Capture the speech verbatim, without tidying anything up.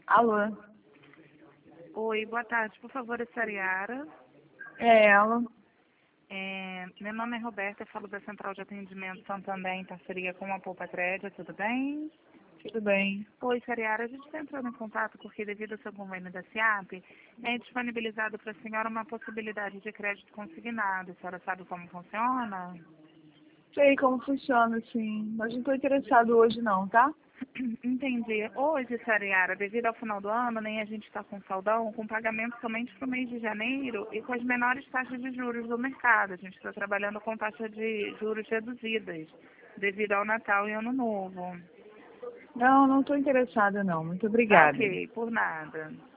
Alô? Oi, boa tarde. Por favor, é Sariara. É ela? É, meu nome é Roberta, eu falo da Central de Atendimento Santander em parceria com a Poupa Crédito, tudo bem? Tudo bem. Oi, Sariara, a gente está entrando em contato porque devido ao seu convênio da SIAP, é disponibilizado para a senhora uma possibilidade de crédito consignado. A senhora sabe como funciona? Sei como funciona, sim. Mas não estou interessado hoje não, tá? Entendi. Hoje, Sariara, devido ao final do ano, nem a gente está com saldão, com pagamento somente para o mês de janeiro e com as menores taxas de juros do mercado. A gente está trabalhando com taxas de juros reduzidas, devido ao Natal e Ano Novo. Não, não estou interessada não. Muito Tá obrigada. ok, por nada.